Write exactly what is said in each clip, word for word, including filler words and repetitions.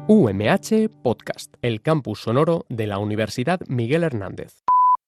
U M H Podcast, el campus sonoro de la Universidad Miguel Hernández.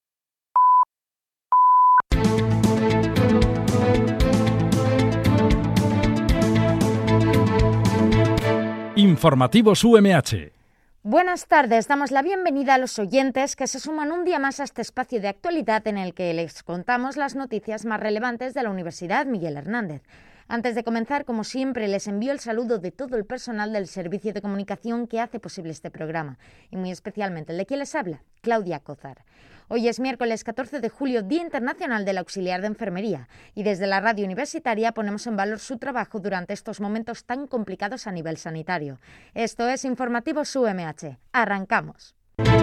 Informativos U M H. Buenas tardes, damos la bienvenida a los oyentes que se suman un día más a este espacio de actualidad en el que les contamos las noticias más relevantes de la Universidad Miguel Hernández. Antes de comenzar, como siempre, les envío el saludo de todo el personal del servicio de comunicación que hace posible este programa, y muy especialmente el de quien les habla, Claudia Cózar. Hoy es miércoles catorce de julio, Día Internacional del Auxiliar de Enfermería, y desde la radio universitaria ponemos en valor su trabajo durante estos momentos tan complicados a nivel sanitario. Esto es Informativos U M H. Arrancamos.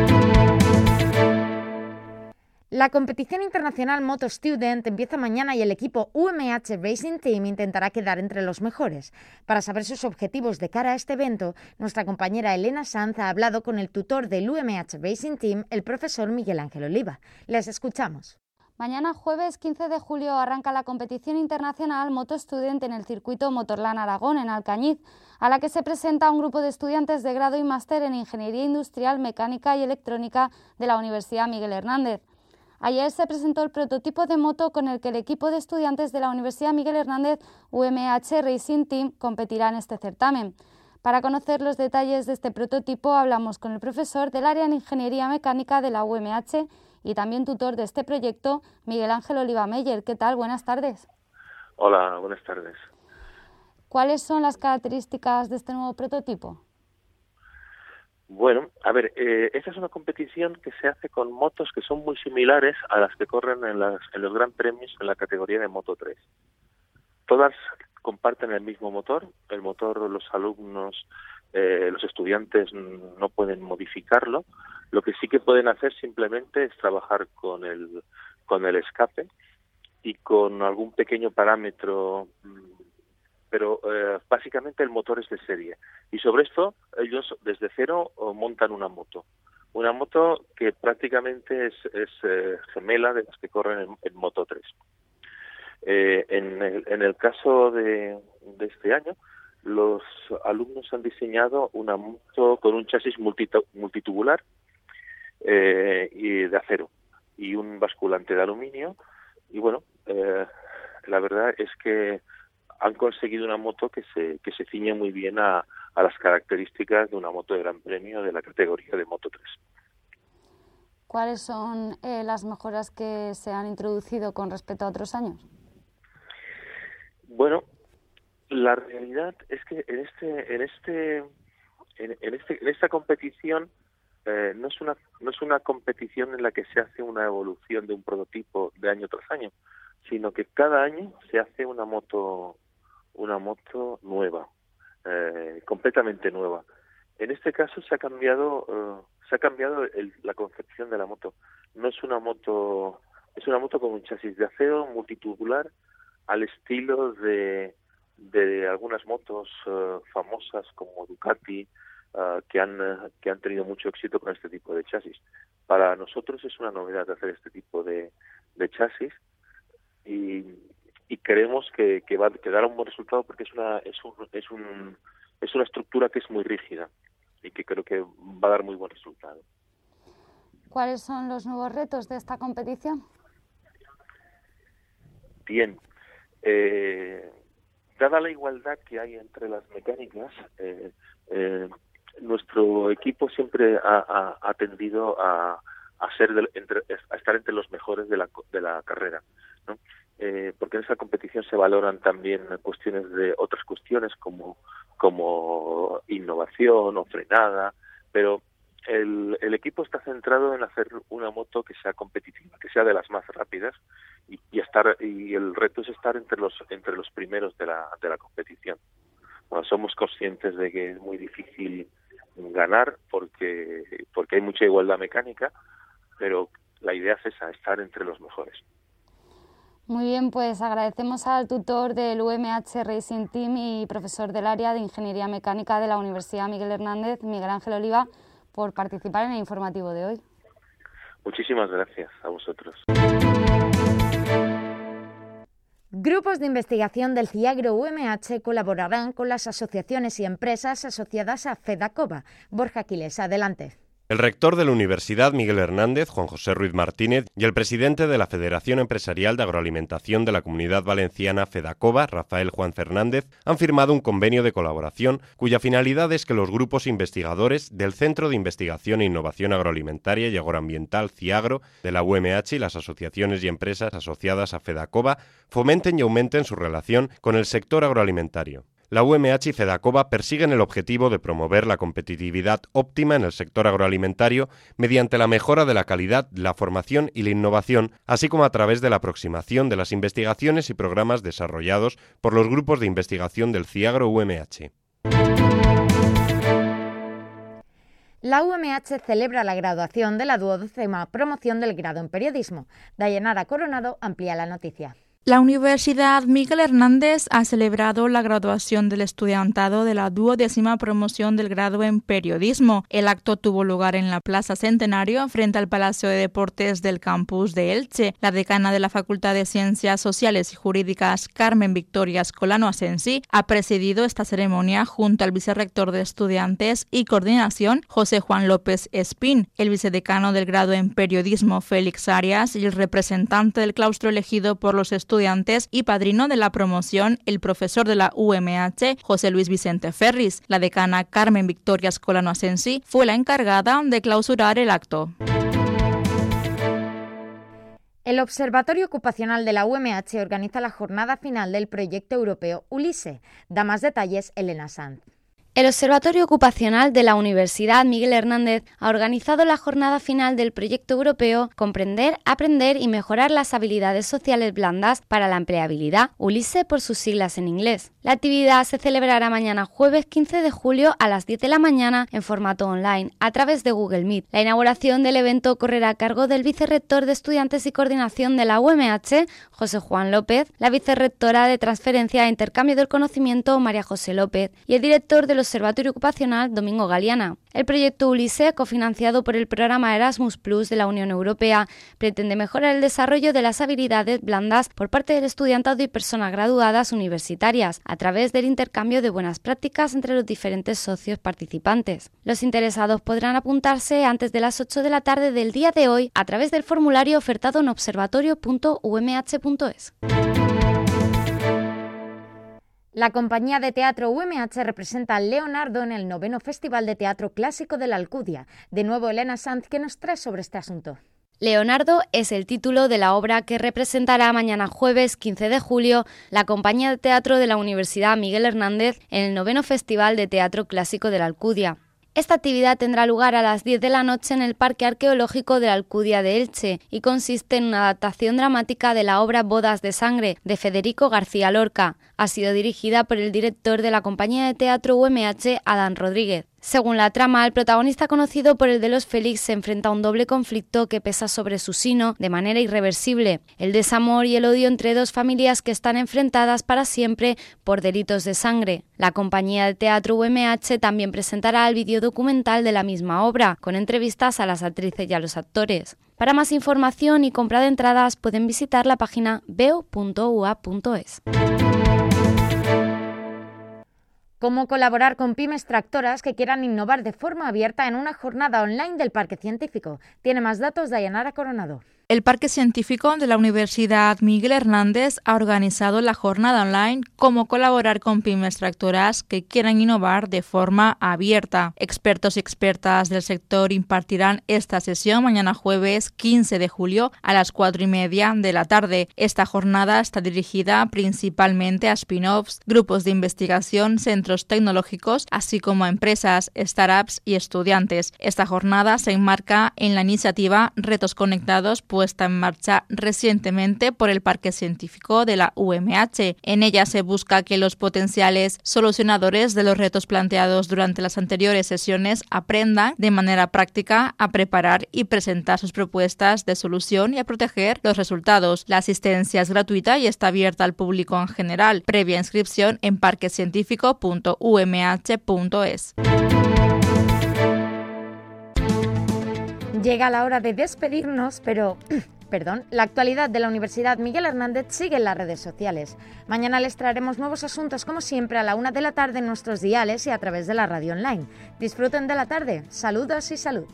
La competición internacional Moto Student empieza mañana y el equipo U M H Racing Team intentará quedar entre los mejores. Para saber sus objetivos de cara a este evento, nuestra compañera Elena Sanz ha hablado con el tutor del U M H Racing Team, el profesor Miguel Ángel Oliva. Les escuchamos. Mañana jueves quince de julio arranca la competición internacional Moto Student en el circuito Motorland Aragón en Alcañiz, a la que se presenta un grupo de estudiantes de grado y máster en Ingeniería Industrial, Mecánica y Electrónica de la Universidad Miguel Hernández. Ayer se presentó el prototipo de moto con el que el equipo de estudiantes de la Universidad Miguel Hernández U M H Racing Team competirá en este certamen. Para conocer los detalles de este prototipo hablamos con el profesor del área de Ingeniería Mecánica de la U M H y también tutor de este proyecto, Miguel Ángel Oliva Meyer. ¿Qué tal? Buenas tardes. Hola, buenas tardes. ¿Cuáles son las características de este nuevo prototipo? Bueno, a ver, eh, esta es una competición que se hace con motos que son muy similares a las que corren en, las, en los Gran Premios en la categoría de Moto tres. Todas comparten el mismo motor, el motor los alumnos, eh, los estudiantes no pueden modificarlo, lo que sí que pueden hacer simplemente es trabajar con el, con el escape y con algún pequeño parámetro, pero eh, básicamente el motor es de serie. Y sobre esto ellos desde cero montan una moto. Una moto que prácticamente es, es eh, gemela de las que corren en, en Moto tres. Eh, en, el, en el caso de, de este año, los alumnos han diseñado una moto con un chasis multita, multitubular eh, y de acero y un basculante de aluminio. Y bueno, eh, la verdad es que han conseguido una moto que se que se ciñe muy bien a, a las características de una moto de Gran Premio de la categoría de Moto tres. ¿Cuáles son eh, las mejoras que se han introducido con respecto a otros años? Bueno, la realidad es que en este en este en, en este en esta competición eh, no es una no es una competición en la que se hace una evolución de un prototipo de año tras año, sino que cada año se hace una moto una moto nueva, eh, completamente nueva. En este caso se ha cambiado uh, se ha cambiado el, la concepción de la moto. No es una moto es una moto con un chasis de acero multitubular al estilo de de algunas motos uh, famosas como Ducati uh, que han uh, que han tenido mucho éxito con este tipo de chasis. Para nosotros es una novedad hacer este tipo de, de chasis y y creemos que, que va a quedar un buen resultado porque es una es un es un es una estructura que es muy rígida y que creo que va a dar muy buen resultado. ¿Cuáles son los nuevos retos de esta competición? Bien, eh, dada la igualdad que hay entre las mecánicas, eh, eh, nuestro equipo siempre ha, ha, ha tendido a, a ser de, entre, a estar entre los mejores de la de la carrera, ¿no? Eh, porque en esa competición se valoran también cuestiones de otras cuestiones como como innovación o frenada, pero el, el equipo está centrado en hacer una moto que sea competitiva, que sea de las más rápidas y, y estar y el reto es estar entre los entre los primeros de la de la competición. Bueno, somos conscientes de que es muy difícil ganar porque porque hay mucha igualdad mecánica, pero la idea es esa, estar entre los mejores. Muy bien, pues agradecemos al tutor del U M H Racing Team y profesor del área de Ingeniería Mecánica de la Universidad Miguel Hernández, Miguel Ángel Oliva, por participar en el informativo de hoy. Muchísimas gracias a vosotros. Grupos de investigación del CIAGRO U M H colaborarán con las asociaciones y empresas asociadas a FEDACOBA. Borja Quiles, adelante. El rector de la Universidad, Miguel Hernández, Juan José Ruiz Martínez, y el presidente de la Federación Empresarial de Agroalimentación de la Comunidad Valenciana, FEDACOBA, Rafael Juan Fernández, han firmado un convenio de colaboración cuya finalidad es que los grupos investigadores del Centro de Investigación e Innovación Agroalimentaria y Agroambiental CIAGRO de la U M H y las asociaciones y empresas asociadas a FEDACOBA fomenten y aumenten su relación con el sector agroalimentario. La U M H y FEDACOBA persiguen el objetivo de promover la competitividad óptima en el sector agroalimentario mediante la mejora de la calidad, la formación y la innovación, así como a través de la aproximación de las investigaciones y programas desarrollados por los grupos de investigación del CIAGRO U M H. La U M H celebra la graduación de la duodécima promoción del grado en periodismo. Dayanara Coronado amplía la noticia. La Universidad Miguel Hernández ha celebrado la graduación del estudiantado de la duodécima promoción del grado en periodismo. El acto tuvo lugar en la Plaza Centenario, frente al Palacio de Deportes del campus de Elche. La decana de la Facultad de Ciencias Sociales y Jurídicas, Carmen Victoria Escolano Asensi, ha presidido esta ceremonia junto al vicerrector de Estudiantes y Coordinación, José Juan López Espín, el vicedecano del grado en periodismo, Félix Arias, y el representante del claustro elegido por los estudiantes y padrino de la promoción, el profesor de la U M H, José Luis Vicente Ferris. La decana Carmen Victoria Escolano Asensi fue la encargada de clausurar el acto. El Observatorio Ocupacional de la U M H organiza la jornada final del proyecto europeo Ulisse. Da más detalles Elena Sanz. El Observatorio Ocupacional de la Universidad Miguel Hernández ha organizado la jornada final del proyecto europeo Comprender, Aprender y Mejorar las Habilidades Sociales Blandas para la Empleabilidad, Ulisse por sus siglas en inglés. La actividad se celebrará mañana jueves quince de julio a las diez de la mañana en formato online a través de Google Meet. La inauguración del evento correrá a cargo del vicerrector de Estudiantes y Coordinación de la U M H, José Juan López, la vicerrectora de Transferencia e Intercambio del Conocimiento, María José López, y el director de los Observatorio Ocupacional, Domingo Galeana. El proyecto Ulisse, cofinanciado por el programa Erasmus Plus de la Unión Europea, pretende mejorar el desarrollo de las habilidades blandas por parte del estudiantado y personas graduadas universitarias, a través del intercambio de buenas prácticas entre los diferentes socios participantes. Los interesados podrán apuntarse antes de las ocho de la tarde del día de hoy a través del formulario ofertado en observatorio punto u m h punto es. La compañía de teatro U M H representa a Leonardo en el noveno Festival de Teatro Clásico de la Alcudia. De nuevo, Elena Sanz, ¿qué nos trae sobre este asunto? Leonardo es el título de la obra que representará mañana jueves quince de julio la compañía de teatro de la Universidad Miguel Hernández en el noveno Festival de Teatro Clásico de la Alcudia. Esta actividad tendrá lugar a las diez de la noche en el Parque Arqueológico de la Alcudia de Elche y consiste en una adaptación dramática de la obra Bodas de Sangre, de Federico García Lorca. Ha sido dirigida por el director de la compañía de teatro U M H, Adán Rodríguez. Según la trama, el protagonista conocido por el de los Félix se enfrenta a un doble conflicto que pesa sobre su sino de manera irreversible: el desamor y el odio entre dos familias que están enfrentadas para siempre por delitos de sangre. La compañía de teatro U M H también presentará el videodocumental de la misma obra, con entrevistas a las actrices y a los actores. Para más información y compra de entradas pueden visitar la página veo punto u a punto es. ¿Cómo colaborar con pymes tractoras que quieran innovar de forma abierta en una jornada online del Parque Científico? Tiene más datos Dayanara Coronado. El Parque Científico de la Universidad Miguel Hernández ha organizado la jornada online Cómo colaborar con pymes tractoras que quieran innovar de forma abierta. Expertos y expertas del sector impartirán esta sesión mañana jueves quince de julio a las cuatro y media de la tarde. Esta jornada está dirigida principalmente a spin-offs, grupos de investigación, centros tecnológicos, así como a empresas, startups y estudiantes. Esta jornada se enmarca en la iniciativa Retos Conectados, puesta en marcha recientemente por el Parque Científico de la U M H. En ella se busca que los potenciales solucionadores de los retos planteados durante las anteriores sesiones aprendan de manera práctica a preparar y presentar sus propuestas de solución y a proteger los resultados. La asistencia es gratuita y está abierta al público en general, previa inscripción en parquecientífico punto u m h punto es. Llega la hora de despedirnos, pero Perdón, la actualidad de la Universidad Miguel Hernández sigue en las redes sociales. Mañana les traeremos nuevos asuntos como siempre a la una de la tarde en nuestros diales y a través de la radio online. Disfruten de la tarde. Saludos y salud.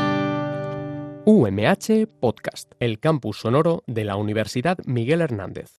U M H Podcast, el campus sonoro de la Universidad Miguel Hernández.